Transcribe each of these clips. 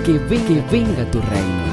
Que venga tu reino.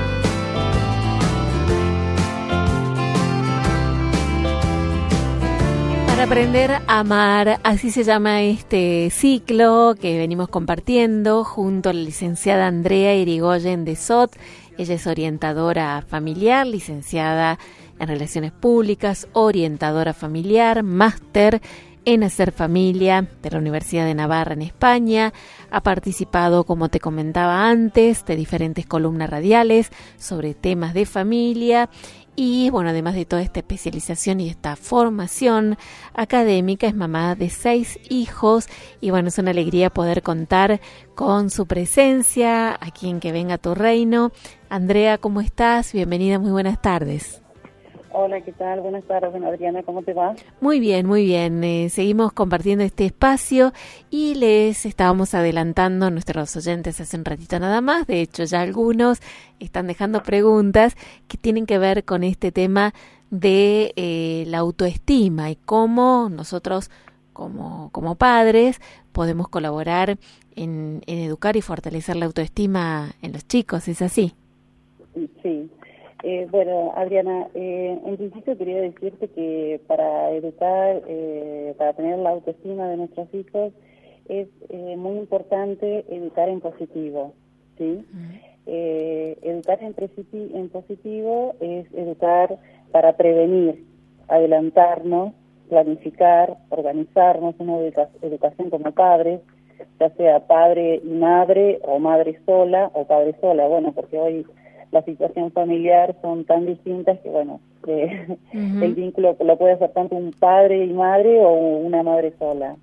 Para aprender a amar, así se llama este ciclo que venimos compartiendo junto a la licenciada Andrea Irigoyen de Sot. Ella es orientadora familiar, licenciada en Relaciones Públicas, orientadora familiar, máster en Hacer Familia de la Universidad de Navarra en España. Ha participado, como te comentaba antes, de diferentes columnas radiales sobre temas de familia. Y bueno, además de toda esta especialización y esta formación académica, es mamá de 6 hijos y bueno, es una alegría poder contar con su presencia aquí en Que Venga Tu Reino. Andrea, ¿cómo estás? Bienvenida, muy buenas tardes. Hola, ¿qué tal? Buenas tardes, Adriana, ¿cómo te va? Muy bien, muy bien. Seguimos compartiendo este espacio y les estábamos adelantando a nuestros oyentes hace un ratito nada más. De hecho, ya algunos están dejando preguntas que tienen que ver con este tema de la autoestima y cómo nosotros como padres podemos colaborar en educar y fortalecer la autoestima en los chicos. ¿Es así? Sí. Bueno, Adriana, en principio quería decirte que para educar, para tener la autoestima de nuestros hijos, es muy importante educar en positivo, ¿sí? Educar en positivo es educar para prevenir, adelantarnos, planificar, organizarnos, una educación como padres, ya sea padre y madre, o madre sola, o padre sola, bueno, porque hoy la situación familiar son tan distintas que, bueno, el vínculo lo puede hacer tanto un padre y madre o una madre sola.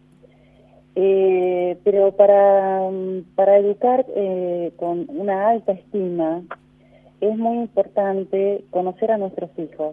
Pero para educar con una alta estima es muy importante conocer a nuestros hijos.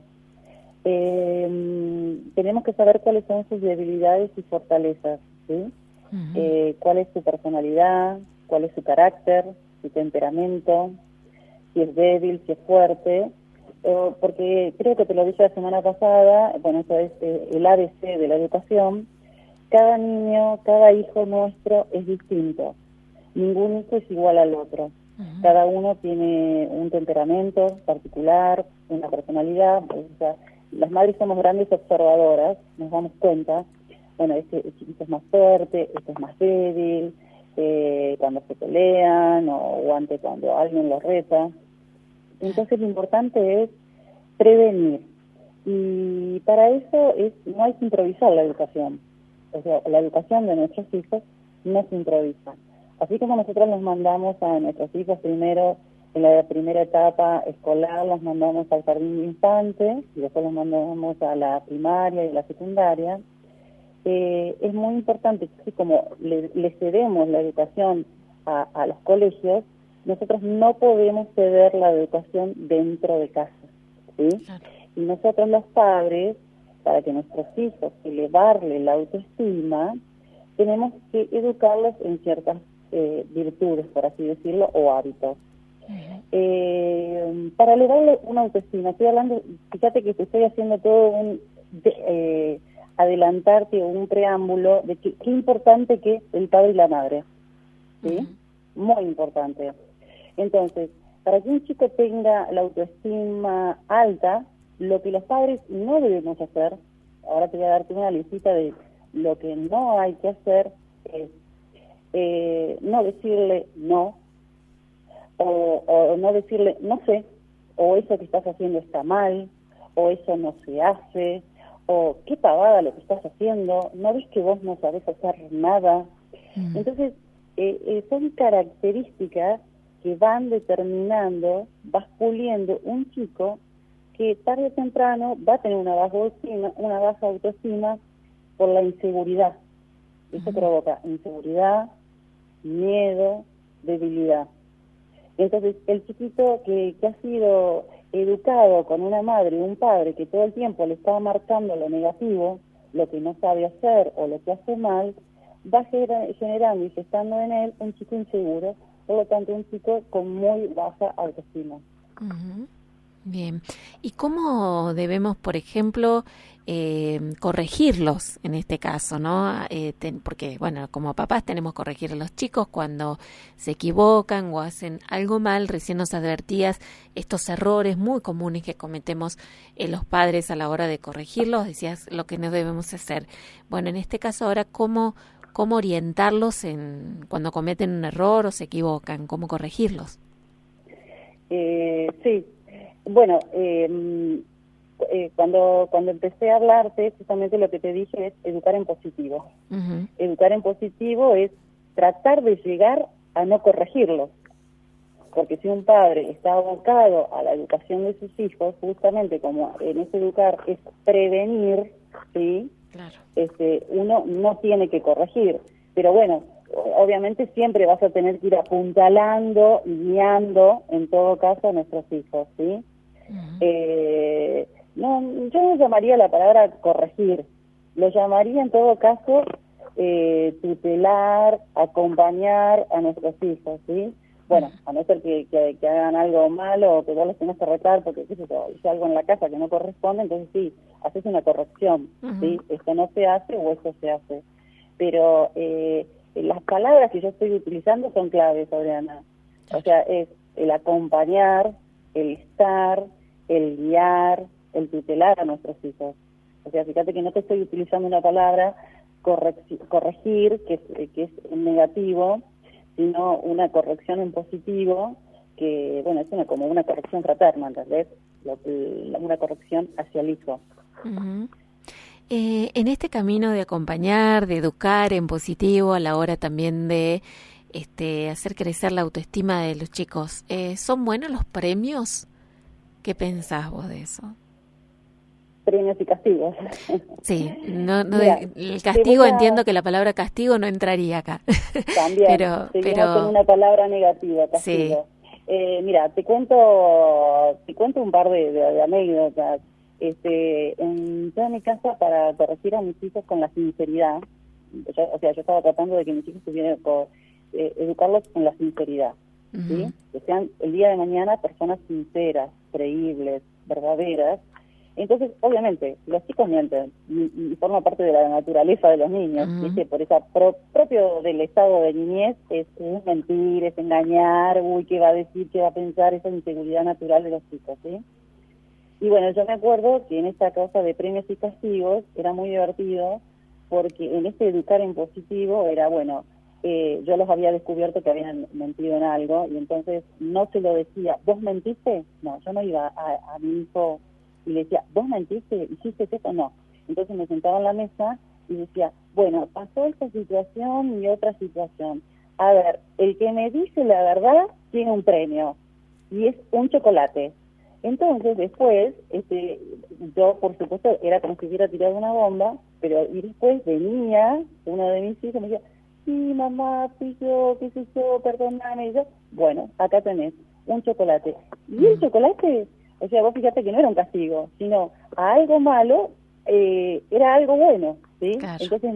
Tenemos que saber cuáles son sus debilidades y fortalezas, ¿sí? Cuál es su personalidad, cuál es su carácter, su temperamento, si es débil, si es fuerte, porque creo que te lo dije la semana pasada, bueno, eso es el ABC de la educación. Cada niño, cada hijo nuestro es distinto, ningún hijo es igual al otro, cada uno tiene un temperamento particular, una personalidad, o sea, las madres somos grandes observadoras, nos damos cuenta, bueno, este chiquito es más fuerte, este es más débil, cuando se pelean o antes cuando alguien los reta. Entonces lo importante es prevenir, y para eso no hay que improvisar la educación, o sea, la educación de nuestros hijos no se improvisa. Así como nosotros los mandamos a nuestros hijos primero, en la primera etapa escolar, los mandamos al jardín de infantes y después los mandamos a la primaria y la secundaria, es muy importante que así como le cedemos la educación a los colegios, nosotros no podemos ceder la educación dentro de casa, ¿sí? Claro. Y nosotros los padres, para que nuestros hijos elevarle la autoestima, tenemos que educarlos en ciertas virtudes, por así decirlo, o hábitos. Para elevarle una autoestima, estoy hablando, fíjate que te estoy haciendo todo adelantarte un preámbulo de qué importante que es el padre y la madre, ¿sí? Muy importante. Entonces, para que un chico tenga la autoestima alta, lo que los padres no debemos hacer, ahora te voy a darte una listita de lo que no hay que hacer, es no decirle no, o no decirle no sé, o eso que estás haciendo está mal, o eso no se hace, o qué pavada lo que estás haciendo, no ves que vos no sabés hacer nada. Entonces, son características que van determinando, vas puliendo un chico que tarde o temprano va a tener una baja autoestima por la inseguridad. Eso provoca inseguridad, miedo, debilidad. Entonces, el chiquito que ha sido educado con una madre y un padre que todo el tiempo le está marcando lo negativo, lo que no sabe hacer o lo que hace mal, va generando y gestando en él un chico inseguro, por lo tanto un chico con muy baja autoestima. Bien. ¿Y cómo debemos, por ejemplo, corregirlos en este caso, ¿no? Porque, bueno, como papás tenemos que corregir a los chicos cuando se equivocan o hacen algo mal. Recién nos advertías estos errores muy comunes que cometemos los padres a la hora de corregirlos. Decías lo que no debemos hacer. Bueno, en este caso ahora, ¿cómo orientarlos cuando cometen un error o se equivocan? ¿Cómo corregirlos? Sí. Bueno, cuando empecé a hablarte, justamente lo que te dije es educar en positivo. Uh-huh. Educar en positivo es tratar de llegar a no corregirlos. Porque si un padre está abocado a la educación de sus hijos, justamente como en ese educar es prevenir, ¿sí? Claro. Uno no tiene que corregir. Pero bueno, obviamente siempre vas a tener que ir apuntalando y guiando, en todo caso, a nuestros hijos, ¿sí? Uh-huh. No, yo no llamaría la palabra corregir, lo llamaría en todo caso tutelar, acompañar a nuestros hijos, ¿sí? Bueno, a no ser que hagan algo malo o que vos los tengas que retar porque hice algo en la casa que no corresponde, entonces sí, haces una corrección, Uh-huh. ¿sí? Esto no se hace o esto se hace. Pero las palabras que yo estoy utilizando son claves, Adriana. O sea, es el acompañar, el estar, el guiar, el tutelar a nuestros hijos. O sea, fíjate que no te estoy utilizando una palabra corregir, que es negativo, sino una corrección en positivo, que, bueno, es como una corrección fraterna, ¿entendés? Una corrección hacia el hijo. Uh-huh. En este camino de acompañar, de educar en positivo, a la hora también de hacer crecer la autoestima de los chicos, ¿son buenos los premios? ¿Qué pensás vos de eso? Premios y castigos. Sí, no Mira, el castigo, entiendo que la palabra castigo no entraría acá. También, seguimos con una palabra negativa, castigo. Sí. Mira, te cuento un par de anécdotas. Yo en mi casa, para corregir a mis hijos con la sinceridad, yo estaba tratando de que mis hijos tuvieran educarlos en la sinceridad, uh-huh. ¿sí? Que sean el día de mañana personas sinceras, creíbles, verdaderas. Entonces, obviamente, los chicos mienten y forma parte de la naturaleza de los niños, uh-huh. ¿viste? Por esa propio del estado de niñez es mentir, es engañar, qué va a decir, qué va a pensar, esa inseguridad natural de los chicos, ¿sí? Y bueno, yo me acuerdo que en esta cosa de premios y castigos era muy divertido porque en este educar en positivo era, bueno, yo los había descubierto que habían mentido en algo y entonces no se lo decía, ¿vos mentiste? No, yo no iba a mi hijo y le decía, ¿vos mentiste? ¿Hiciste eso? No. Entonces me sentaba en la mesa y decía, bueno, pasó esta situación y otra situación. A ver, el que me dice la verdad tiene un premio y es un chocolate. Entonces después, yo por supuesto era como si hubiera tirado una bomba, pero y después venía uno de mis hijos y me decía, sí mamá, fui yo, qué sé yo, perdóname, y yo, bueno, acá tenés un chocolate. Y el chocolate, o sea, vos fíjate que no era un castigo, sino a algo malo era algo bueno, ¿sí? Claro. Entonces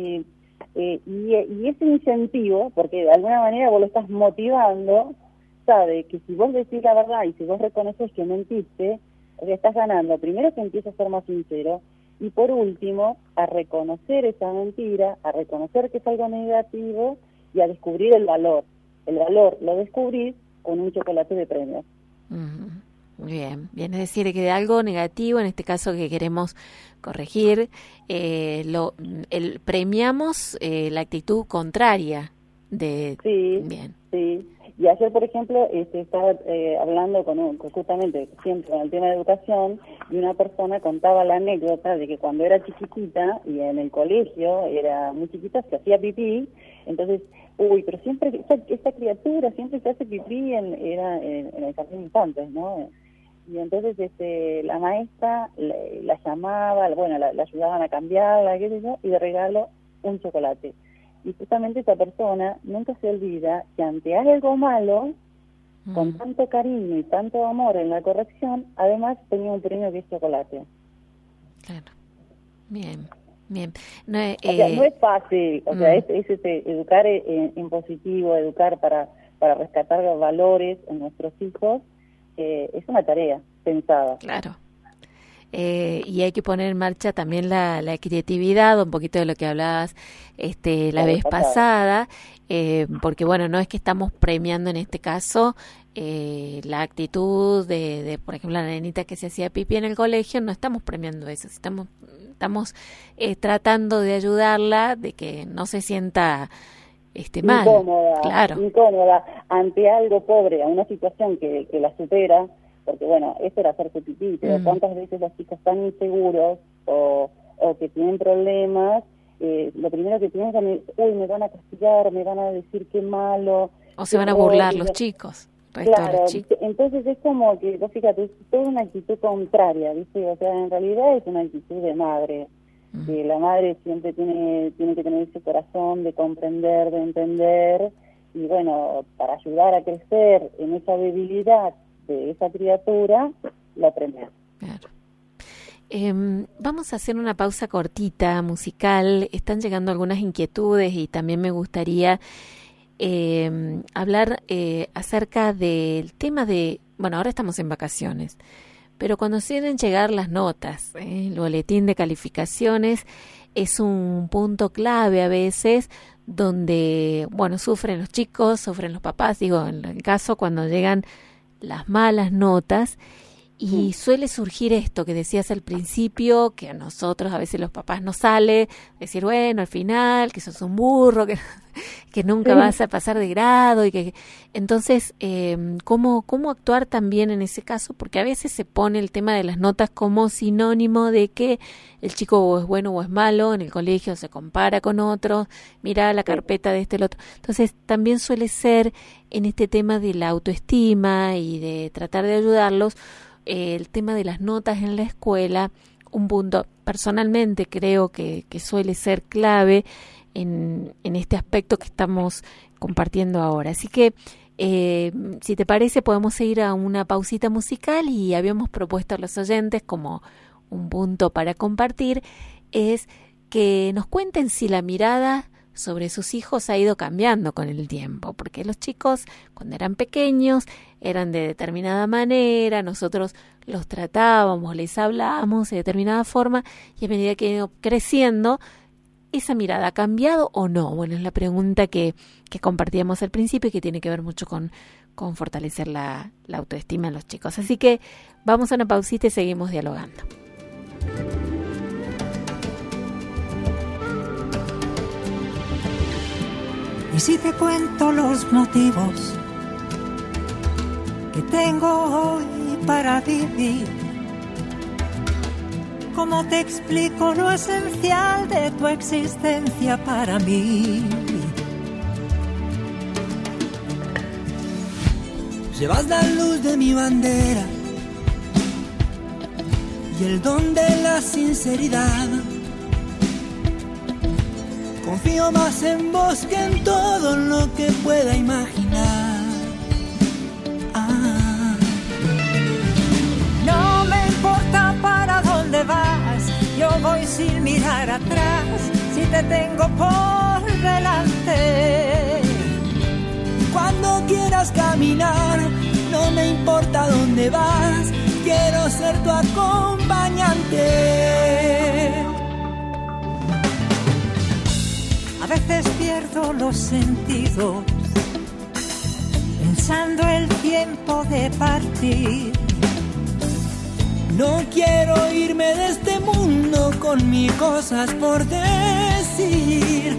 y ese incentivo, porque de alguna manera vos lo estás motivando, sabe que si vos decís la verdad y si vos reconoces que mentiste, estás ganando. Primero que empiezas a ser más sincero y por último a reconocer esa mentira, a reconocer que es algo negativo y a descubrir el valor. El valor lo descubrís con un chocolate de premio. Uh-huh. Bien, es decir, que de algo negativo, en este caso que queremos corregir, premiamos la actitud contraria de... Sí, bien. Sí. Y ayer, por ejemplo, estaba hablando justamente siempre con el tema de educación y una persona contaba la anécdota de que cuando era chiquitita y en el colegio era muy chiquita, se hacía pipí, entonces, pero siempre esa criatura siempre se hace pipí era en el jardín de infantes, ¿no? Y entonces la maestra la llamaba, bueno, la ayudaban a cambiarla, qué sé yo, y de regalo un chocolate. Y justamente esa persona nunca se olvida que ante algo malo, con tanto cariño y tanto amor en la corrección, además tenía un premio que es chocolate. Claro. Bien. No, o sea, no es fácil, o sea, es educar en positivo, educar para rescatar los valores en nuestros hijos, es una tarea. pensada. Claro. Y hay que poner en marcha también la creatividad, un poquito de lo que hablabas la vez pasada, porque bueno, no es que estamos premiando en este caso la actitud de, por ejemplo, la nenita que se hacía pipí en el colegio, no estamos premiando eso, estamos tratando de ayudarla, de que no se sienta mal. Incómoda ante algo pobre, a una situación que la supera. Porque bueno, eso era hacerse pipí, pero cuántas veces los chicos están inseguros o que tienen problemas, lo primero que piensan es, me van a castigar, me van a decir qué malo. O se van a burlar los chicos. Claro, entonces es como que, vos fíjate, es toda una actitud contraria, ¿viste? O sea, en realidad es una actitud de madre, que la madre siempre tiene que tener ese corazón de comprender, de entender, y bueno, para ayudar a crecer en esa debilidad de esa criatura, la premia. Claro. Vamos a hacer una pausa cortita musical. Están llegando algunas inquietudes y también me gustaría hablar acerca del tema de, bueno, ahora estamos en vacaciones, pero cuando suelen llegar las notas, el boletín de calificaciones es un punto clave a veces donde, bueno, sufren los chicos, sufren los papás, digo, en el caso cuando llegan las malas notas, y suele surgir esto que decías al principio, que a nosotros a veces los papás nos sale, decir, bueno, al final, que sos un burro, que nunca vas a pasar de grado, y que entonces, ¿cómo actuar también en ese caso? Porque a veces se pone el tema de las notas como sinónimo de que el chico o es bueno o es malo, en el colegio se compara con otros, mira la carpeta de el otro. Entonces, también suele ser en este tema de la autoestima y de tratar de ayudarlos, el tema de las notas en la escuela, un punto personalmente creo que suele ser clave en este aspecto que estamos compartiendo ahora. Así que, si te parece, podemos ir a una pausita musical, y habíamos propuesto a los oyentes como un punto para compartir, es que nos cuenten si la mirada sobre sus hijos ha ido cambiando con el tiempo, porque los chicos cuando eran pequeños eran de determinada manera, nosotros los tratábamos, les hablábamos de determinada forma, y a medida que han ido creciendo, ¿esa mirada ha cambiado o no? Bueno, es la pregunta que compartíamos al principio y que tiene que ver mucho con fortalecer la autoestima en los chicos. Así que vamos a una pausita y seguimos dialogando. Y si te cuento los motivos que tengo hoy para vivir, ¿cómo te explico lo esencial de tu existencia para mí? Llevas la luz de mi bandera y el don de la sinceridad. Confío más en vos que en todo lo que pueda imaginar. No me importa para dónde vas, yo voy sin mirar atrás, si te tengo por delante. Cuando quieras caminar, no me importa dónde vas, quiero ser tu acompañante. A veces pierdo los sentidos, pensando el tiempo de partir. No quiero irme de este mundo con mil cosas por decir.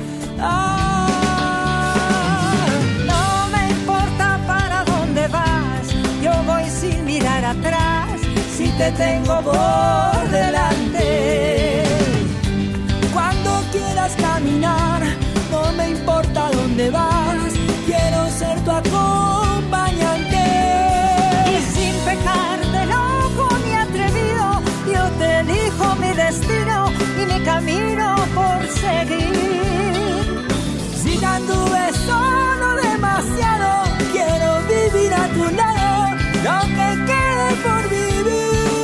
No me importa para dónde vas, yo voy sin mirar atrás, si te tengo por delante. Cuando quieras caminar, no me importa dónde vas, quiero ser tu acompañante. Y sin pecar de loco ni atrevido, yo te elijo mi destino y mi camino por seguir. Si ya anduve solo demasiado, quiero vivir a tu lado, lo que quede por vivir.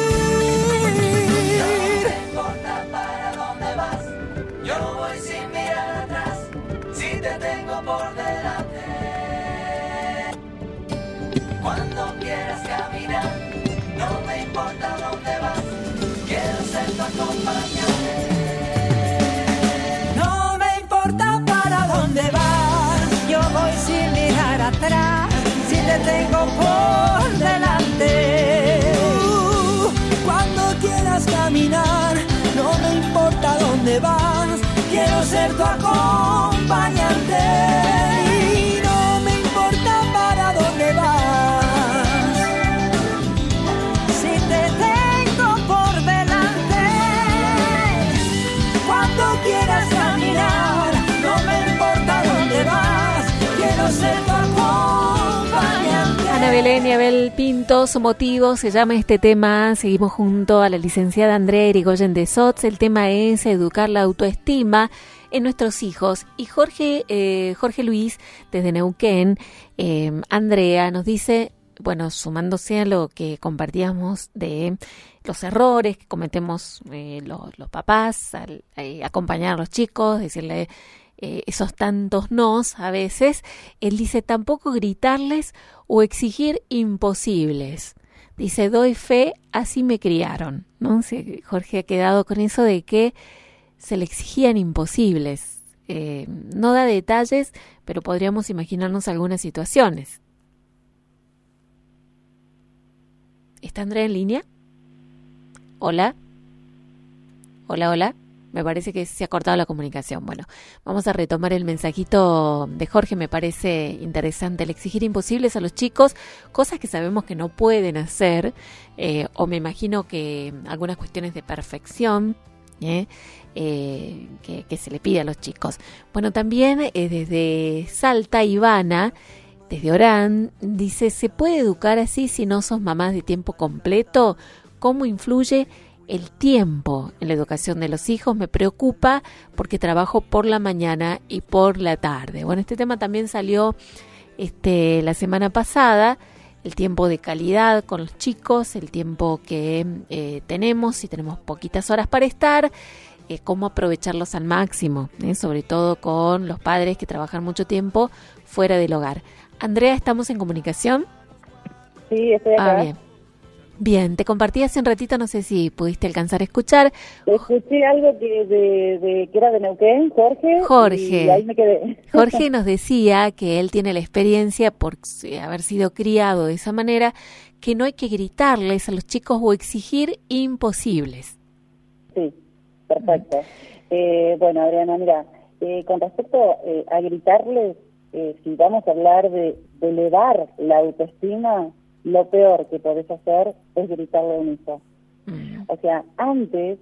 No me importa para dónde vas, yo voy sin mirar atrás, si te tengo por delante. Cuando quieras caminar, no me importa tengo por delante. Cuando quieras caminar, no me importa dónde vas, quiero ser tu acompañante. Y no me importa para dónde vas, si te tengo por delante. Cuando quieras caminar, no me importa dónde vas, quiero ser tu acompañante. Ana Belén y Abel Pinto, su motivo se llama este tema. Seguimos junto a la licenciada Andrea Irigoyen de SOTS. El tema es educar la autoestima en nuestros hijos. Y Jorge Luis, desde Neuquén, Andrea nos dice, bueno, sumándose a lo que compartíamos de los errores que cometemos los papás al acompañar a los chicos, decirle esos tantos nos a veces, él dice tampoco gritarles o exigir imposibles. Dice, doy fe, así me criaron, ¿no? Jorge ha quedado con eso de que se le exigían imposibles. No da detalles, pero podríamos imaginarnos algunas situaciones. ¿Está Andrea en línea? ¿Hola? ¿Hola? Me parece que se ha cortado la comunicación. Bueno, vamos a retomar el mensajito de Jorge. Me parece interesante el exigir imposibles a los chicos, cosas que sabemos que no pueden hacer, o me imagino que algunas cuestiones de perfección que se le pide a los chicos. Bueno, también desde Salta, Ivana, desde Orán, dice, ¿se puede educar así si no sos mamás de tiempo completo? ¿Cómo influye el tiempo en la educación de los hijos? Me preocupa porque trabajo por la mañana y por la tarde. Bueno, este tema también salió la semana pasada, el tiempo de calidad con los chicos, el tiempo que tenemos, si tenemos poquitas horas para estar, cómo aprovecharlos al máximo, sobre todo con los padres que trabajan mucho tiempo fuera del hogar. Andrea, ¿estamos en comunicación? Sí, estoy acá. Bien, te compartí hace un ratito, no sé si pudiste alcanzar a escuchar. Escuché algo que era de Neuquén, Jorge, y ahí me quedé. Jorge nos decía que él tiene la experiencia por haber sido criado de esa manera, que no hay que gritarles a los chicos o exigir imposibles. Sí, perfecto. Bueno, Adriana, mira, con respecto a gritarles, si vamos a hablar de elevar la autoestima, lo peor que podés hacer es gritarle a un hijo. O sea, antes,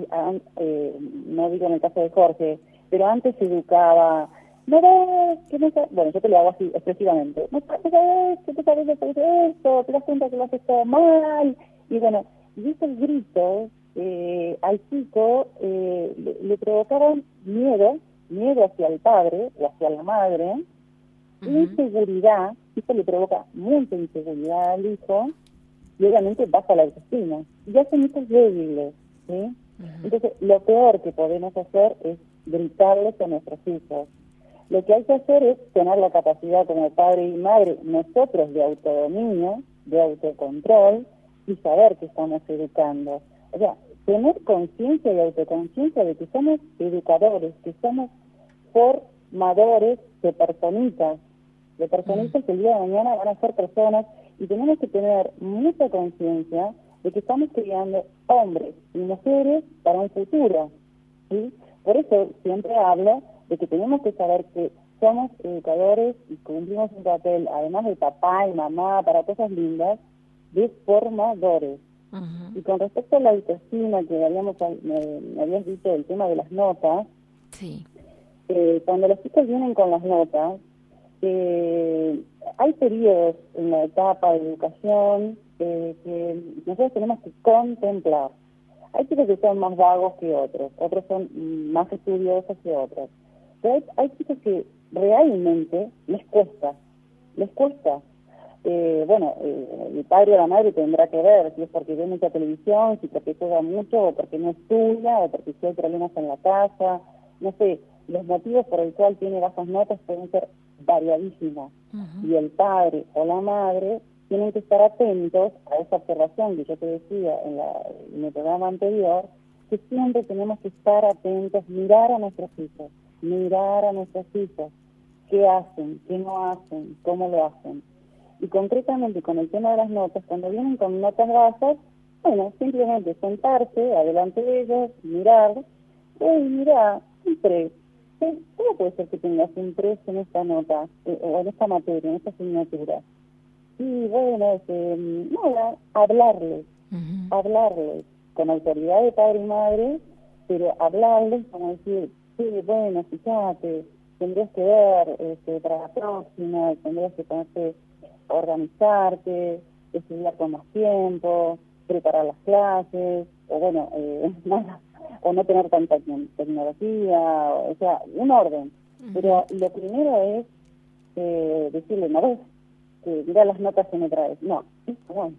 no digo en el caso de Jorge, pero antes se educaba, no ves, que no sabes, bueno, yo te lo hago así expresivamente, no sabes que te sabes esto, te das cuenta que lo haces todo mal, y bueno, y esos gritos al chico le provocaban miedo hacia el padre o hacia la madre, inseguridad. Esto le provoca mucha inseguridad al hijo y obviamente baja la autoestima y hace muchos débiles, ¿sí? Entonces lo peor que podemos hacer es gritarles a nuestros hijos. Lo que hay que hacer es tener la capacidad como padre y madre, nosotros, de autodominio, de autocontrol y saber que estamos educando. O sea, tener conciencia y autoconciencia de que somos educadores, que somos formadores de personitas que el día de mañana van a ser personas, y tenemos que tener mucha conciencia de que estamos criando hombres y mujeres para un futuro, ¿sí? Por eso siempre hablo de que tenemos que saber que somos educadores y cumplimos un papel, además de papá y mamá, para cosas lindas, de formadores. Y con respecto a la autoestima que me habías dicho del tema de las notas, sí. Cuando los chicos vienen con las notas, hay periodos en la etapa de educación que nosotros tenemos que contemplar. Hay chicos que son más vagos que otros son más estudiosos que otros, pero hay chicos que realmente les cuesta. El padre o la madre tendrá que ver si es porque ve mucha televisión, si porque juega mucho, o porque no estudia, o porque si hay problemas en la casa, no sé. Los motivos por el cual tiene bajas notas pueden ser variadísimos, y el padre o la madre tienen que estar atentos a esa observación que yo te decía en el programa anterior, que siempre tenemos que estar atentos, mirar a nuestros hijos, qué hacen, qué no hacen, cómo lo hacen. Y concretamente con el tema de las notas, cuando vienen con notas bajas, bueno, simplemente sentarse adelante de ellos, mirar, mira, un 3. ¿Cómo puede ser que tengas un 3 en esta nota, o en esta materia, en esta asignatura? Y bueno, nada, hablarles con autoridad de padre y madre, pero hablarles como decir, sí, bueno, fíjate, tendrías que ver para la próxima, tendrías que ponerte a organizarte, estudiar con más tiempo, preparar las clases, o bueno, nada, o no tener tanta tecnología, o sea, un orden. Pero lo primero es decirle, no ves, que mira las notas que me traes. No, bueno.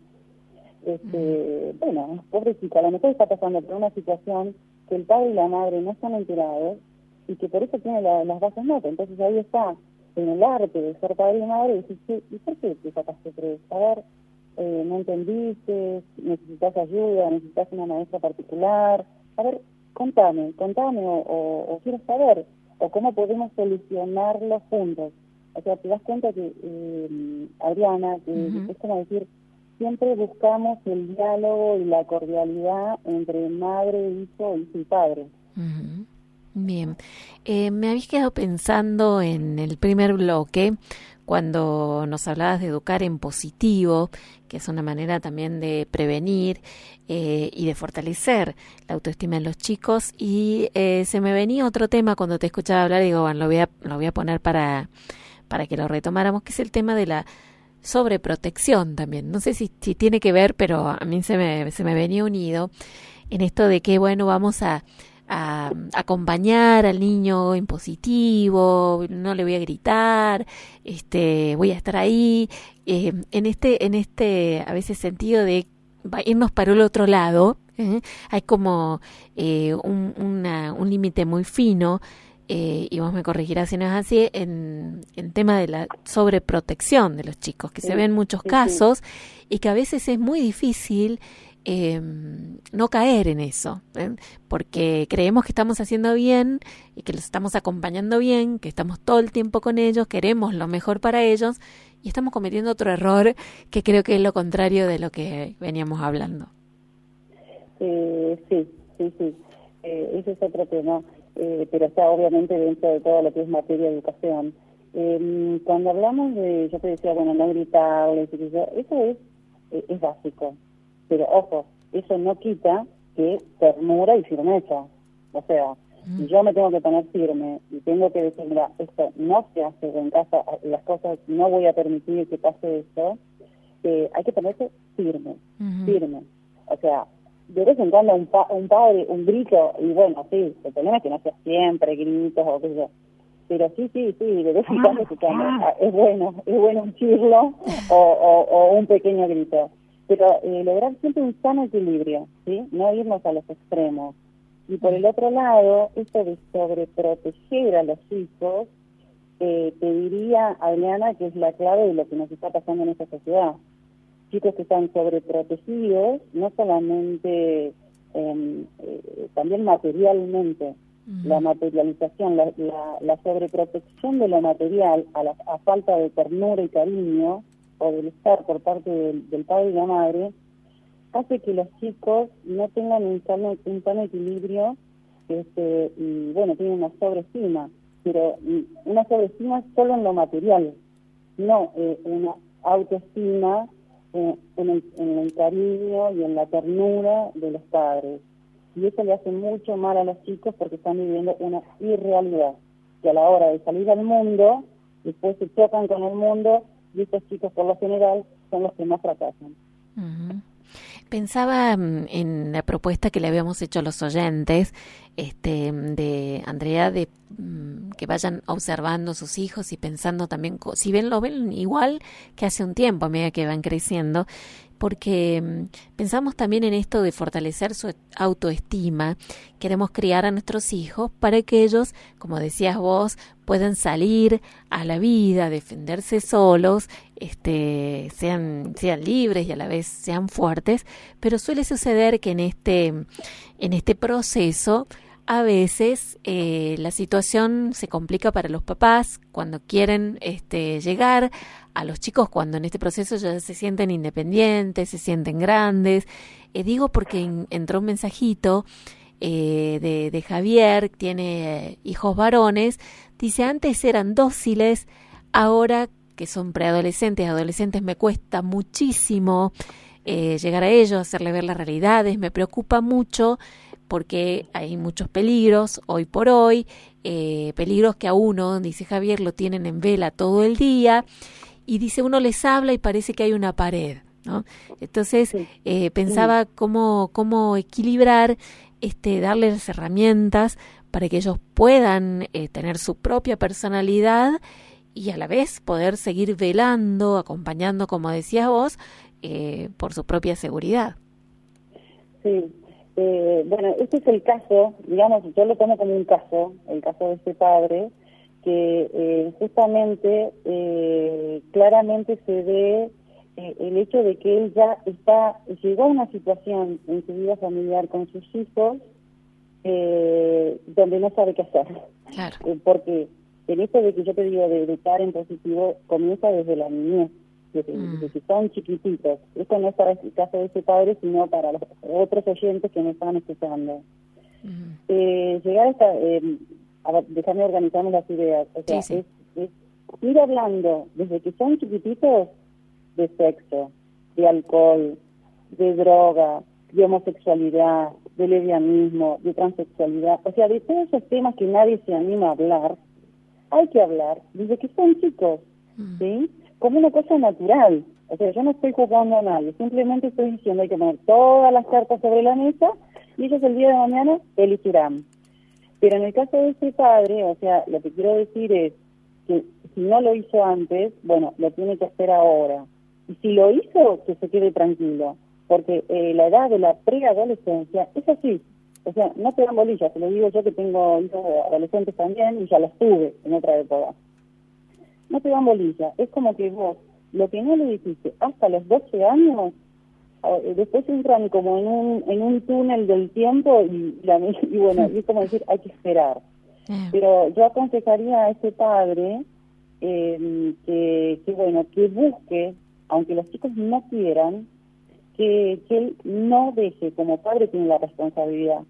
Bueno, pobrecita, a lo mejor está pasando por una situación que el padre y la madre no están enterados y que por eso tiene las bajas notas. Entonces ahí está, en el arte de ser padre y madre, y dices, ¿y por qué te sacaste 3? A ver, no entendiste, necesitas ayuda, necesitas una maestra particular. A ver, contame, o quiero saber, o cómo podemos solucionarlo juntos. O sea, te das cuenta que, Adriana, que es como decir, siempre buscamos el diálogo y la cordialidad entre madre, hijo y padre. Bien. Me habéis quedado pensando en el primer bloque, cuando nos hablabas de educar en positivo, que es una manera también de prevenir y de fortalecer la autoestima en los chicos, y se me venía otro tema cuando te escuchaba hablar, y digo, bueno, lo voy a poner para que lo retomáramos, que es el tema de la sobreprotección también. No sé si tiene que ver, pero a mí se me venía unido en esto de que, bueno, vamos a acompañar al niño en positivo, no le voy a gritar, voy a estar ahí, en este a veces sentido de irnos para el otro lado. Hay como un límite muy fino, y vos me corregirás si no es así, en tema de la sobreprotección de los chicos, que se ven muchos casos y que a veces es muy difícil no caer en eso, porque creemos que estamos haciendo bien y que los estamos acompañando bien, que estamos todo el tiempo con ellos, queremos lo mejor para ellos y estamos cometiendo otro error que creo que es lo contrario de lo que veníamos hablando. Sí. Ese es otro tema, pero está obviamente dentro de todo lo que es materia de educación. Cuando hablamos de, yo te decía, bueno, no gritarles, eso es básico. Pero, ojo, eso no quita que ternura y firmeza. O sea, si yo me tengo que poner firme y tengo que decir, mira, esto no se hace en casa, las cosas, no voy a permitir que pase esto, hay que ponerse firme. O sea, de vez en cuando un padre, un grito, y bueno, sí, el problema es que no sea siempre gritos o qué sé yo. Pero sí, de vez en cuando es bueno un chirlo o un pequeño grito. Pero lograr siempre un sano equilibrio, ¿sí? No irnos a los extremos. Y por el otro lado, esto de sobreproteger a los hijos, te diría, Adriana, que es la clave de lo que nos está pasando en esta sociedad. Chicos que están sobreprotegidos, no solamente, también materialmente. La materialización, la sobreprotección de lo material a falta de ternura y cariño, o del estar por parte del padre y la madre, hace que los chicos no tengan un sano equilibrio, y bueno, tienen una sobreestima, pero una sobreestima solo en lo material, no una autoestima en el cariño y en la ternura de los padres. Y eso le hace mucho mal a los chicos porque están viviendo una irrealidad, que a la hora de salir al mundo, después se chocan con el mundo, y estos chicos por lo general son los que más fracasan. Pensaba en la propuesta que le habíamos hecho a los oyentes, de Andrea, de que vayan observando sus hijos y pensando también, si lo ven igual que hace un tiempo a medida que van creciendo, porque pensamos también en esto de fortalecer su autoestima. Queremos criar a nuestros hijos para que ellos, como decías vos, puedan salir a la vida, defenderse solos, sean libres y a la vez sean fuertes, pero suele suceder que en este proceso a veces la situación se complica para los papás cuando quieren llegar a los chicos cuando en este proceso ya se sienten independientes, se sienten grandes. Digo porque entró un mensajito de Javier, tiene hijos varones, dice, antes eran dóciles, ahora que son preadolescentes, adolescentes, me cuesta muchísimo llegar a ellos, hacerle ver las realidades, me preocupa mucho porque hay muchos peligros hoy por hoy, peligros que a uno, dice Javier, lo tienen en vela todo el día, y dice, uno les habla y parece que hay una pared, ¿no? Entonces pensaba cómo equilibrar, darles herramientas para que ellos puedan tener su propia personalidad y a la vez poder seguir velando, acompañando, como decías vos, por su propia seguridad. Sí, bueno, este es el caso, digamos, yo lo tomo como un caso, el caso de este padre, que justamente, claramente se ve el hecho de que él ya llegó a una situación en su vida familiar con sus hijos donde no sabe qué hacer. Claro. Porque el hecho de que yo te digo de educar en positivo comienza desde la niñez, desde que son chiquititos. Esto no es para el caso de ese padre, sino para los otros oyentes que me están escuchando. Llegar a esta... a ver, déjame organizarme las ideas. O sea, sí. Es ir hablando desde que son chiquititos de sexo, de alcohol, de droga, de homosexualidad, de lesbianismo, de transexualidad, o sea, de todos esos temas que nadie se anima a hablar, hay que hablar desde que son chicos, ¿sí? Como una cosa natural. O sea, yo no estoy juzgando a nadie, simplemente estoy diciendo hay que poner todas las cartas sobre la mesa y ellos el día de mañana elegirán. Pero en el caso de este padre, o sea, lo que quiero decir es que si no lo hizo antes, bueno, lo tiene que hacer ahora. Y si lo hizo, que se quede tranquilo, porque la edad de la preadolescencia es así. O sea, no te dan bolillas, te lo digo yo que tengo hijos adolescentes también y ya los tuve en otra época. No te dan bolillas, es como que vos, lo que no le dijiste hasta los 12 años, después entran como en un túnel del tiempo y bueno, y es como decir, hay que esperar. Pero yo aconsejaría a ese padre que bueno, que busque, aunque los chicos no quieran, que él no deje, como padre tiene la responsabilidad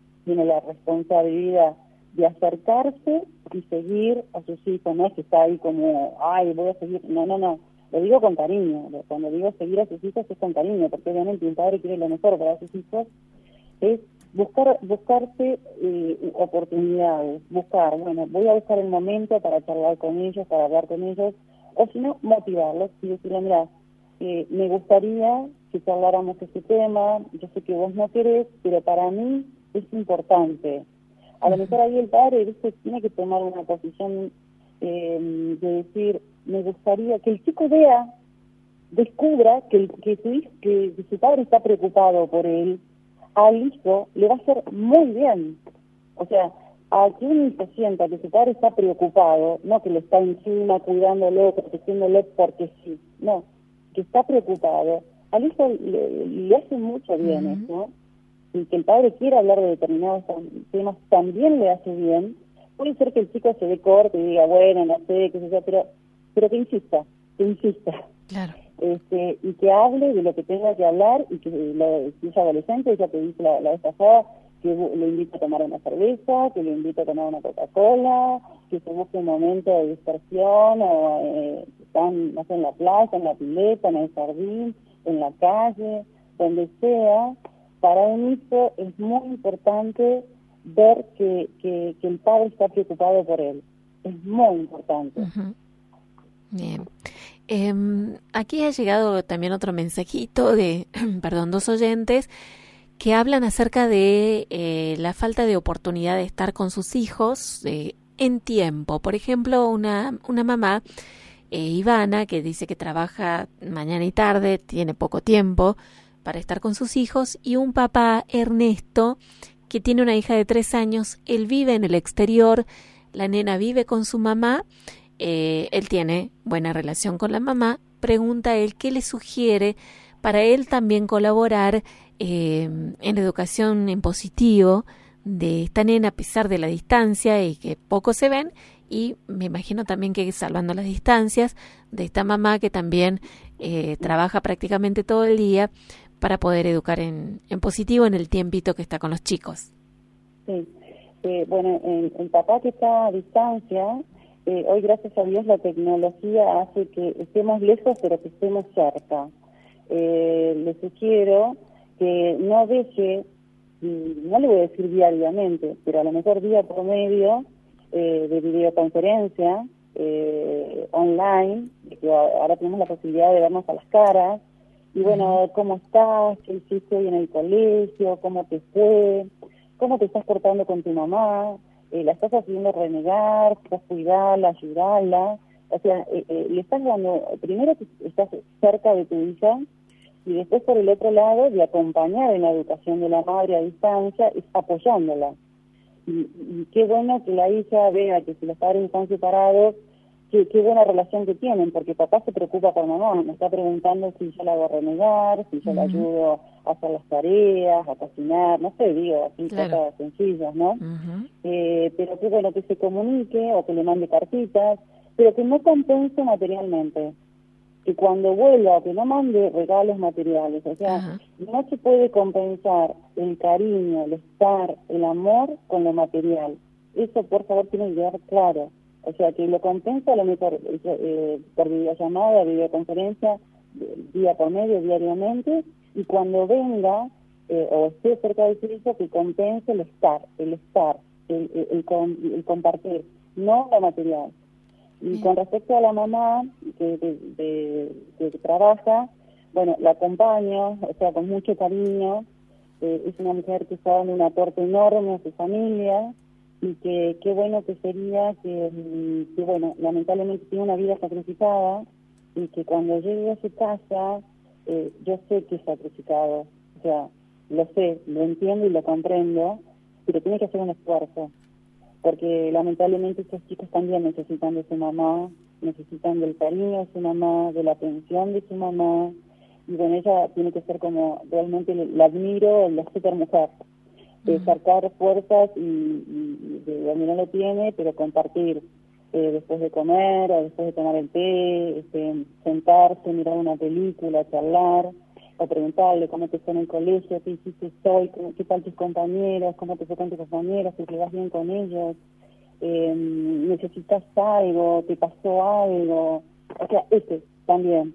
de acercarse y seguir a sus hijos, no es que está ahí como, ay, voy a seguir, no, lo digo con cariño, cuando digo seguir a sus hijos es con cariño, porque obviamente un padre quiere lo mejor para sus hijos, es buscarse oportunidades, bueno, voy a buscar el momento para charlar con ellos, para hablar con ellos, o si no, motivarlos y decirle, mira, me gustaría que charláramos este tema, yo sé que vos no querés, pero para mí es importante. A lo mejor ahí el padre, ¿viste?, tiene que tomar una posición de decir, me gustaría que el chico descubra que su padre está preocupado por él, al hijo le va a hacer muy bien. O sea, a que un hijo sienta que su padre está preocupado, no que le está encima, cuidándolo, protegiéndolo porque sí, no, que está preocupado, al hijo le hace mucho bien eso, y que el padre quiera hablar de determinados temas también le hace bien. Puede ser que el chico se dé corto y diga, bueno, no sé, qué sé yo, pero que insista. Claro. Y que hable de lo que tenga que hablar, y que si es adolescente, ya te dije la vez pasada, que lo invite a tomar una cerveza, que lo invite a tomar una Coca-Cola, que se busque un momento de dispersión, o están, no sé, en la playa, en la pileta, en el jardín, en la calle, donde sea. Para un hijo es muy importante ver que el padre está preocupado por él. Es muy importante. Bien. Aquí ha llegado también otro mensajito de, dos oyentes que hablan acerca de la falta de oportunidad de estar con sus hijos en tiempo. Por ejemplo, una mamá, Ivana, que dice que trabaja mañana y tarde, tiene poco tiempo para estar con sus hijos, y un papá, Ernesto, que tiene una hija de 3 años, él vive en el exterior, la nena vive con su mamá, él tiene buena relación con la mamá, pregunta a él qué le sugiere para él también colaborar en educación en positivo de esta nena a pesar de la distancia y que poco se ven, y me imagino también que salvando las distancias de esta mamá que también trabaja prácticamente todo el día para poder educar en positivo en el tiempito que está con los chicos. Sí, bueno, el papá que está a distancia, hoy gracias a Dios la tecnología hace que estemos lejos pero que estemos cerca. Le sugiero que no deje, no le voy a decir diariamente, pero a lo mejor día por medio de videoconferencia online, que ahora tenemos la posibilidad de vernos a las caras, y bueno, ¿cómo estás? ¿Qué hiciste hoy en el colegio? ¿Cómo te fue? ¿Cómo te estás portando con tu mamá? ¿La estás haciendo renegar? ¿Estás cuidarla, ayudarla? O sea, le estás dando, primero que estás cerca de tu hija, y después por el otro lado, de acompañar en la educación de la madre a distancia, es apoyándola. Y qué bueno que la hija vea que si los padres están separados, qué buena relación que tienen, porque papá se preocupa por mamá, me está preguntando si yo la hago renegar, si yo la ayudo a hacer las tareas, a cocinar, no sé, digo, así cosas sencillas, ¿no? Pero qué bueno que se comunique o que le mande cartitas, pero que no compense materialmente, que cuando vuelva o que no mande regalos materiales, o sea, no se puede compensar el cariño, el estar, el amor con lo material. Eso, por favor, tiene que quedar claro. O sea, que lo compensa a lo mejor por videollamada, videoconferencia, día por medio, diariamente, y cuando venga o esté cerca de su hijo, que compense el estar, el compartir, no lo material. Y con respecto a la mamá que trabaja, bueno, la acompaño, o sea, con mucho cariño, es una mujer que está dando un aporte enorme a su familia, y que qué bueno que sería que bueno, lamentablemente tiene una vida sacrificada, y que cuando llegue a su casa, yo sé que es sacrificado, o sea, lo sé, lo entiendo y lo comprendo, pero tiene que hacer un esfuerzo, porque lamentablemente estos chicos también necesitan de su mamá, necesitan del cariño de su mamá, de la atención de su mamá, y bueno, ella tiene que ser como, realmente la admiro, la super mujer, de sacar fuerzas y de donde no lo tiene, pero compartir después de comer o después de tomar el té, sentarse, mirar una película, charlar, o preguntarle cómo te fue en el colegio, qué hiciste hoy, qué tal tus compañeros, cómo te fue con tus compañeros, si te vas bien con ellos, necesitas algo, te pasó algo, o sea, también.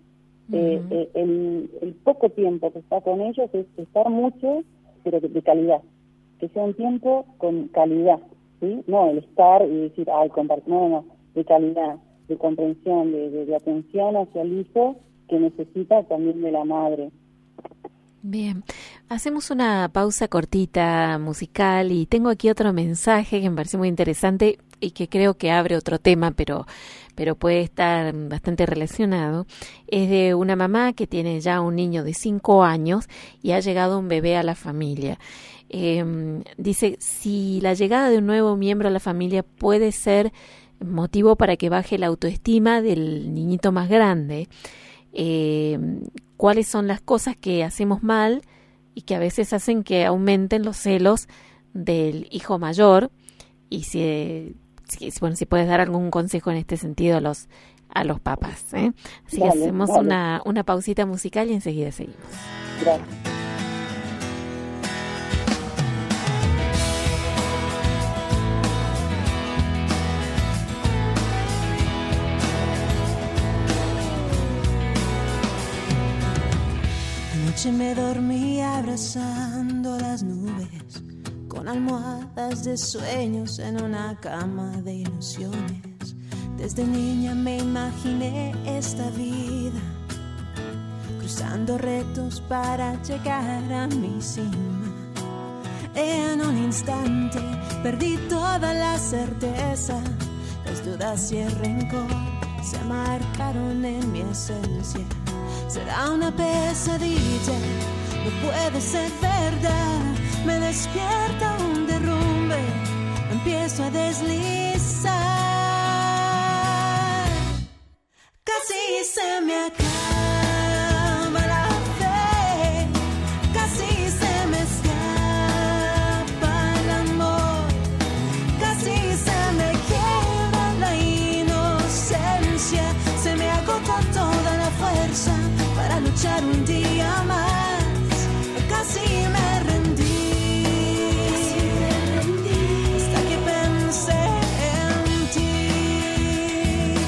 El poco tiempo que está con ellos es estar mucho, pero de calidad. Que sea un tiempo con calidad, ¿sí? No el estar y decir, compartir, no, de calidad, de comprensión, de atención hacia el hijo que necesita también de la madre. Bien, hacemos una pausa cortita musical y tengo aquí otro mensaje que me parece muy interesante y que creo que abre otro tema, pero puede estar bastante relacionado. Es de una mamá que tiene ya un niño de 5 años y ha llegado un bebé a la familia. Dice, si la llegada de un nuevo miembro a la familia puede ser motivo para que baje la autoestima del niñito más grande, cuáles son las cosas que hacemos mal y que a veces hacen que aumenten los celos del hijo mayor, y si puedes dar algún consejo en este sentido a los papás, ¿eh? Así que hacemos una pausita musical y enseguida seguimos. Gracias. Anoche me dormí abrazando las nubes, con almohadas de sueños en una cama de ilusiones. Desde niña me imaginé esta vida, cruzando retos para llegar a mi cima. En un instante perdí toda la certeza, las dudas y el rencor se marcaron en mi esencia. Será una pesadilla, no puede ser verdad. Me despierta un derrumbe, empiezo a deslizar. Casi se me acaba la fe, casi se me escapa el amor, casi se me quiebra la luchar un día más. Casi me rendí, hasta que pensé en ti.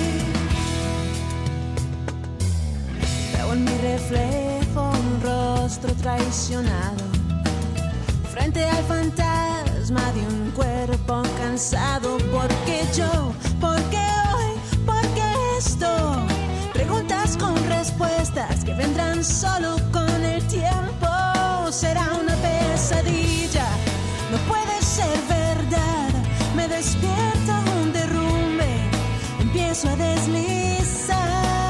Veo en mi reflejo un rostro traicionado, frente al fantasma de un cuerpo cansado. ¿Por qué yo? ¿Por qué hoy? ¿Por qué esto? Preguntas con respuestas que vendrán solo con el tiempo. Será una pesadilla, no puede ser verdad. Me despierta un derrumbe, empiezo a deslizar.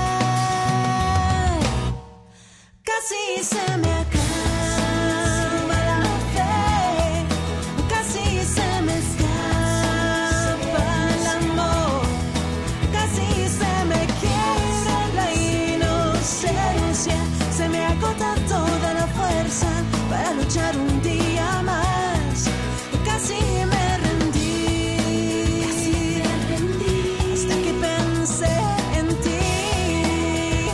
Casi se me acaba la fe, casi se me escapa el amor, casi se me quiebra la inocencia, se me agota toda la fuerza para luchar un día más. Casi me rendí, hasta que pensé en ti.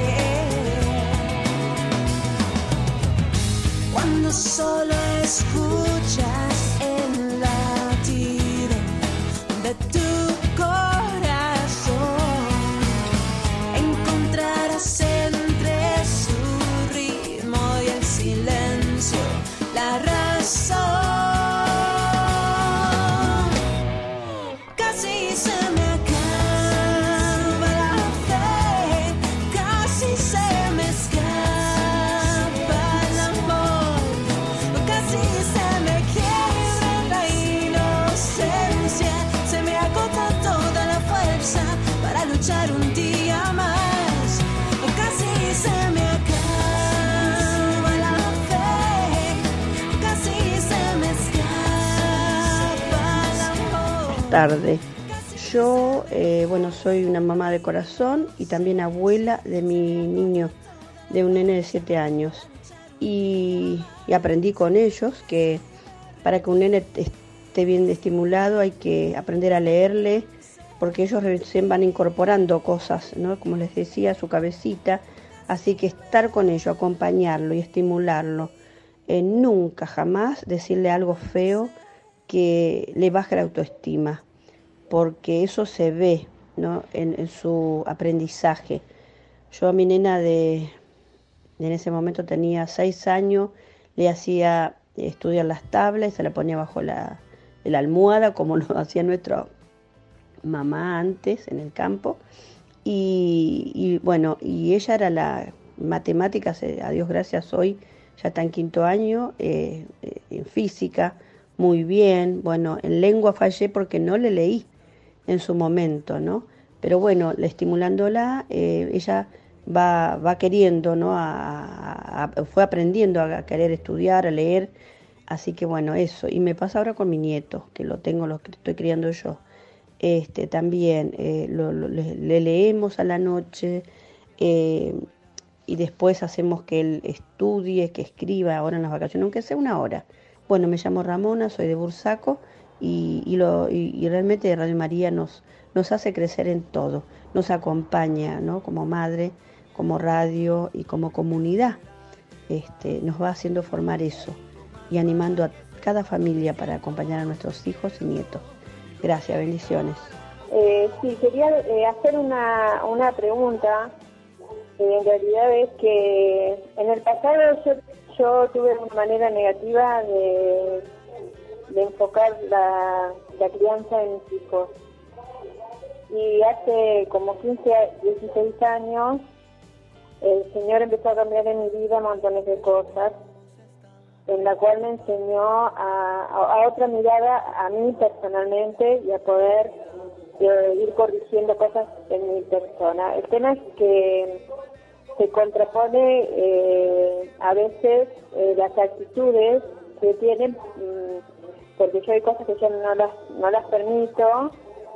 Cuando solo escuchas el latido de tu corazón, encontrarás entre su ritmo y el silencio la razón. Casi se me acaba la fe, casi se me escapa el amor, casi se me quiebra la inocencia, se me agota toda la fuerza para luchar un día más. Casi se me acaba la fe, casi se me escapa el amor. Tarde. Yo, soy una mamá de corazón y también abuela de mi niño, de un nene de 7 años. Y aprendí con ellos que para que un nene esté bien estimulado hay que aprender a leerle, porque ellos recién van incorporando cosas, ¿no? Como les decía, a su cabecita. Así que estar con ellos, acompañarlo y estimularlo. Nunca, jamás decirle algo feo que le baje la autoestima, porque eso se ve, ¿no? en su aprendizaje. Yo a mi nena en ese momento tenía 6 años, le hacía estudiar las tablas, se la ponía bajo la almohada, como lo hacía nuestra mamá antes en el campo. Y ella era la matemáticas, a Dios gracias, hoy ya está en 5º año, en física, muy bien. Bueno, en lengua fallé porque no le leí en su momento, ¿no? Pero bueno, estimulándola, ella va queriendo, ¿no? Fue aprendiendo a querer estudiar, a leer. Así que bueno, eso. Y me pasa ahora con mi nieto, que lo que estoy criando yo. También le leemos a la noche, y después hacemos que él estudie, que escriba ahora en las vacaciones, aunque sea 1 hora. Bueno, me llamo Ramona, soy de Bursaco, y realmente Radio María nos hace crecer en todo, nos acompaña, ¿no? Como madre, como radio y como comunidad. Nos va haciendo formar eso y animando a cada familia para acompañar a nuestros hijos y nietos. Gracias, bendiciones. Sí, quería hacer una pregunta. En realidad es que en el pasado yo tuve una manera negativa de enfocar la crianza de mis hijos. Y hace como 16 años, el Señor empezó a cambiar en mi vida montones de cosas, en la cual me enseñó a otra mirada a mí personalmente y a poder ir corrigiendo cosas en mi persona. El tema es que se contrapone a veces las actitudes que tienen, porque yo hay cosas que yo no las permito,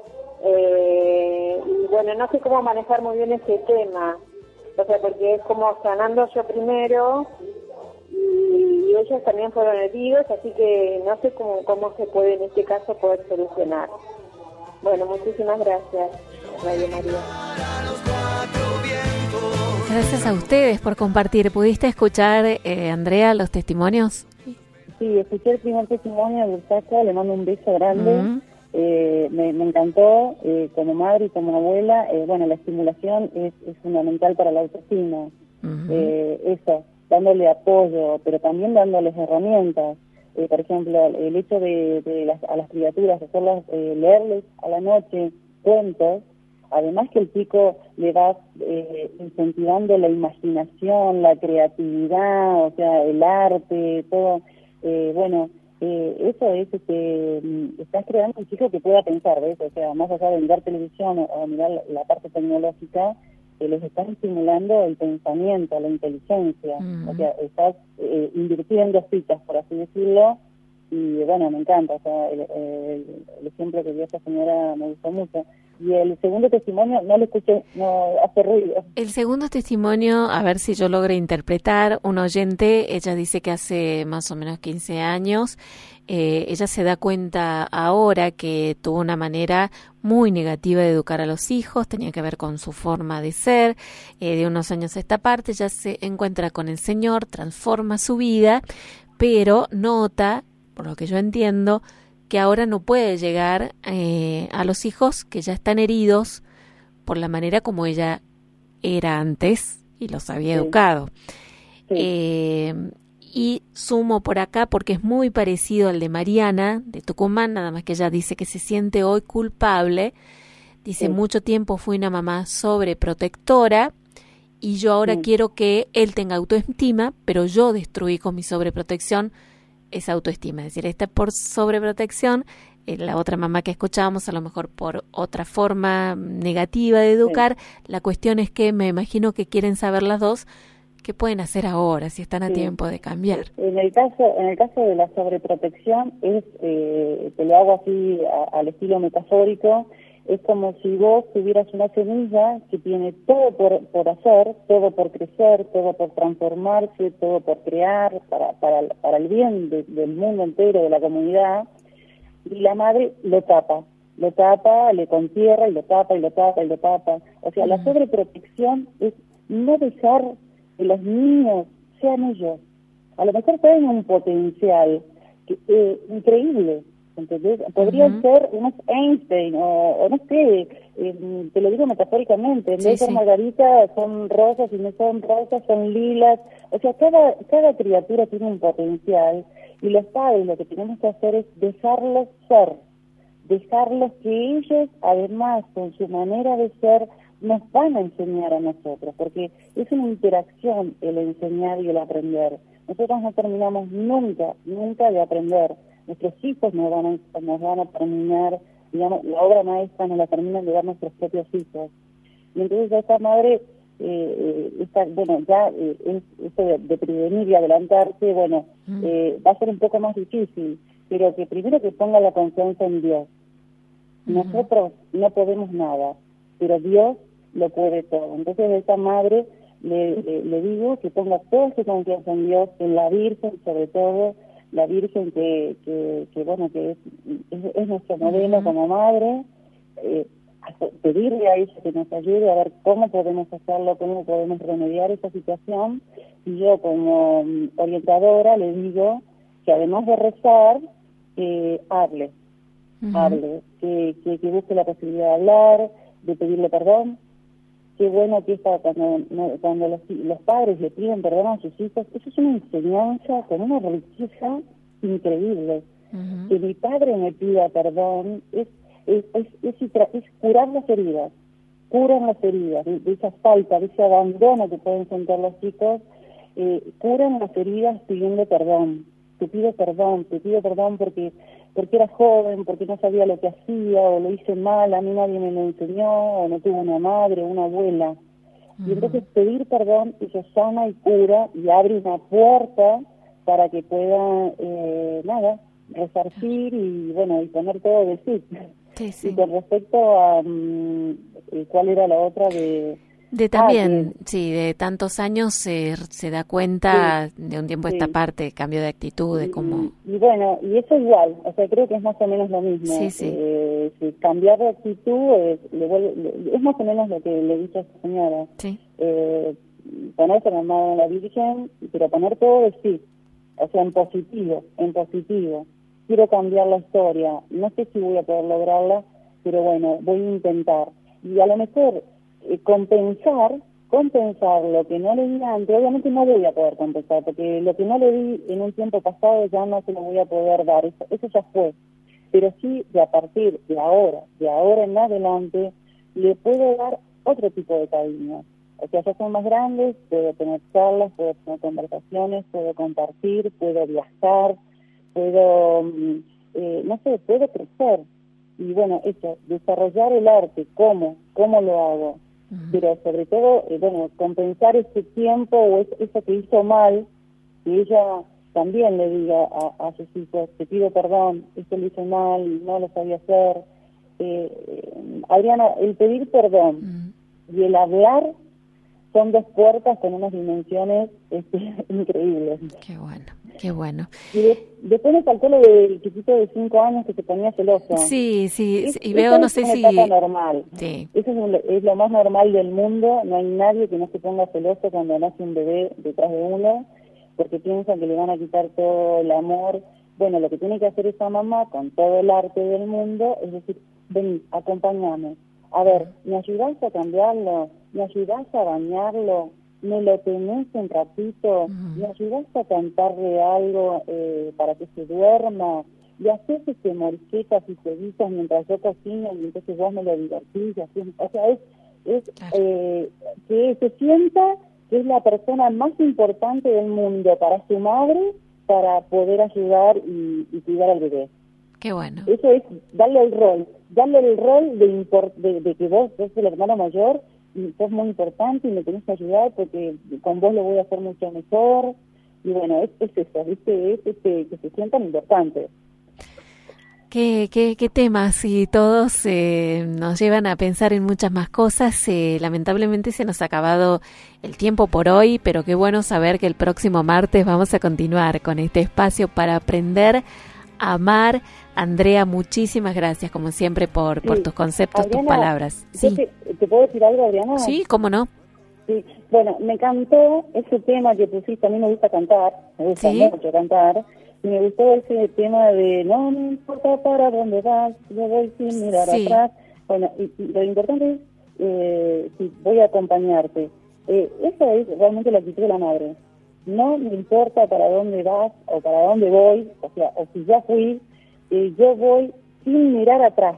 y bueno, no sé cómo manejar muy bien ese tema, o sea, porque es como sanando yo primero y ellos también fueron heridos, así que no sé cómo se puede en este caso poder solucionar. Bueno, muchísimas gracias, Radio María. Para los 4 vientos. Gracias a ustedes por compartir. ¿Pudiste escuchar, Andrea, los testimonios? Sí, escuché el primer testimonio de Ursaca, le mando un beso grande. Me encantó, como madre y como abuela. Bueno, la estimulación es fundamental para la autoestima. Eso, dándole apoyo, pero también dándoles herramientas. Por ejemplo, el hecho a las criaturas, hacerlas, leerles a la noche cuentos, además que el chico le va incentivando la imaginación, la creatividad, o sea, el arte, todo. Eso es estás creando un chico que pueda pensar, ¿ves? O sea, más allá de mirar televisión o mirar la parte tecnológica, les estás estimulando el pensamiento, la inteligencia. O sea, estás invirtiendo fichas, por así decirlo, y bueno, me encanta. O sea, el ejemplo que dio esta señora me gustó mucho. Y el segundo testimonio no lo escuché, no hace ruido. El segundo testimonio, a ver si yo logro interpretar, un oyente, ella dice que hace más o menos 15 años, ella se da cuenta ahora que tuvo una manera muy negativa de educar a los hijos, tenía que ver con su forma de ser, de unos años a esta parte, ella se encuentra con el Señor, transforma su vida, pero nota, por lo que yo entiendo, que ahora no puede llegar a los hijos que ya están heridos por la manera como ella era antes y los había educado. Y sumo por acá porque es muy parecido al de Mariana, de Tucumán, nada más que ella dice que se siente hoy culpable. Dice, mucho tiempo fui una mamá sobreprotectora y yo ahora quiero que él tenga autoestima, pero yo destruí con mi sobreprotección esa autoestima, es decir, esta por sobreprotección, la otra mamá que escuchábamos a lo mejor por otra forma negativa de educar. La cuestión es que me imagino que quieren saber las dos qué pueden hacer ahora, si están a tiempo de cambiar. En el caso de la sobreprotección, te lo hago así al estilo metafórico, es como si vos tuvieras una semilla que tiene todo por hacer, todo por crecer, todo por transformarse, todo por crear, para el bien del mundo entero, de la comunidad, y la madre lo tapa, le contierra y lo tapa y lo tapa y lo tapa. O sea, la sobreprotección es no dejar que los niños sean ellos. A lo mejor tienen un potencial increíble, ¿entendés? Podrían ser unos Einstein o no sé, te lo digo metafóricamente, en vez de ser margarita son rosas y no son rosas, son lilas. O sea, cada criatura tiene un potencial y los padres lo que tenemos que hacer es dejarlos ser, dejarlos que ellos, además, con su manera de ser, nos van a enseñar a nosotros, porque es una interacción el enseñar y el aprender. Nosotros no terminamos nunca de aprender. Nuestros hijos nos van a terminar, digamos, la obra maestra nos la terminan de dar nuestros propios hijos. Y entonces esta madre, esto de prevenir y adelantarse, va a ser un poco más difícil, pero que primero que ponga la confianza en Dios. Nosotros no podemos nada, pero Dios lo puede todo. Entonces a esta madre le digo que ponga toda su confianza en Dios, en la Virgen sobre todo, la Virgen que es nuestro modelo como madre, pedirle a ella que nos ayude a ver cómo podemos hacerlo, cómo podemos remediar esa situación. Y yo como orientadora le digo que además de rezar, hable, que busque la posibilidad de hablar, de pedirle perdón. Qué bueno que está cuando los padres le piden perdón a sus hijos, eso es una enseñanza con una riqueza increíble. Que mi padre me pida perdón es curar las heridas, curan las heridas de esa falta, de ese abandono que pueden sentir los chicos, curan las heridas pidiendo perdón. Te pido perdón porque era joven, porque no sabía lo que hacía, o lo hice mal, a mí nadie me lo enseñó, o no tuve una madre, una abuela. Y entonces pedir perdón, eso sana y cura, y abre una puerta para que pueda, resarcir y poner todo de sí. Sí. Y con respecto a, ¿cuál era la otra de también, de tantos años se da cuenta de un tiempo a esta parte, cambio de actitud, de cómo... Y eso igual, o sea, creo que es más o menos lo mismo. Cambiar de actitud es más o menos lo que le he dicho a esta señora. ponerse en la mano de la Virgen, pero poner todo de sí, o sea, en positivo. Quiero cambiar la historia, no sé si voy a poder lograrla, pero bueno, voy a intentar. Y a lo mejor compensar lo que no le di antes, obviamente no voy a poder compensar, porque lo que no le di en un tiempo pasado ya no se lo voy a poder dar, eso ya fue. Pero sí, de a partir de ahora en adelante, le puedo dar otro tipo de cariño. O sea, ya son más grandes, puedo tener charlas, puedo tener conversaciones, puedo compartir, puedo viajar, puedo, puedo crecer. Y bueno, eso, desarrollar el arte, ¿cómo lo hago? Pero sobre todo, compensar ese tiempo o eso que hizo mal, que ella también le diga a sus hijos, te pido perdón, esto lo hice mal, no lo sabía hacer. Adriana, el pedir perdón y el hablar son dos puertas con unas dimensiones increíbles. Qué bueno. Y después me faltó lo del chiquito de 5 años que se ponía celoso. Sí, y veo, no sé si... Es una etapa normal. Sí. Eso es lo más normal del mundo. No hay nadie que no se ponga celoso cuando nace un bebé detrás de uno, porque piensan que le van a quitar todo el amor. Bueno, lo que tiene que hacer esa mamá con todo el arte del mundo es decir, vení, acompáñame. A ver, ¿me ayudás a cambiarlo? ¿Me ayudás a bañarlo? ¿Me lo tenés un ratito? ¿Me ayudás a cantarle algo para que se duerma? ¿Y haces morquetas y cevitas mientras yo cocino y entonces vos me lo divertís? O sea, que se sienta que es la persona más importante del mundo para su madre, para poder ayudar y cuidar al bebé. Qué bueno. Eso es darle el rol de que vos sos el hermano mayor y sos muy importante y me tenés que ayudar porque con vos lo voy a hacer mucho mejor. Y bueno, es eso, ¿viste? Es que se sientan importantes. ¿Qué temas? Y todos nos llevan a pensar en muchas más cosas. Lamentablemente se nos ha acabado el tiempo por hoy, pero qué bueno saber que el próximo martes vamos a continuar con este espacio para aprender a amar. Andrea, muchísimas gracias, como siempre, por tus conceptos, Adriana, tus palabras. Sí. ¿Te puedo decir algo, Adriana? Sí, ¿cómo no? Sí, bueno, me encantó ese tema que pusiste. A mí me gusta cantar, me gusta mucho cantar. Y me gustó ese tema de no me importa para dónde vas, yo voy sin mirar atrás. Bueno, y lo importante es, voy a acompañarte. Esa es realmente la actitud de la madre. No me importa para dónde vas o para dónde voy, o sea, o si ya fui, yo voy sin mirar atrás.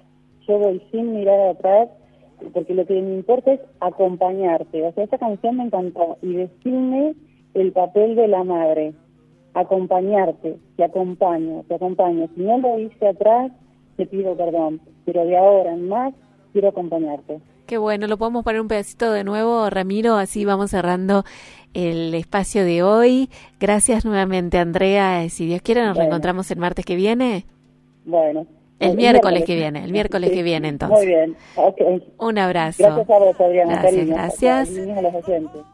Porque lo que me importa es acompañarte. O sea, esa canción me encantó y define el papel de la madre. Acompañarte, te acompaño. Si no lo hice atrás, te pido perdón. Pero de ahora en más, quiero acompañarte. Qué bueno, lo podemos poner un pedacito de nuevo, Ramiro, así vamos cerrando el espacio de hoy. Gracias nuevamente, Andrea. Si Dios quiere, nos reencontramos el martes que viene. Bueno. El miércoles que viene, entonces. Muy bien, ok. Un abrazo. Gracias a vos, Adriana. Gracias. A los oyentes.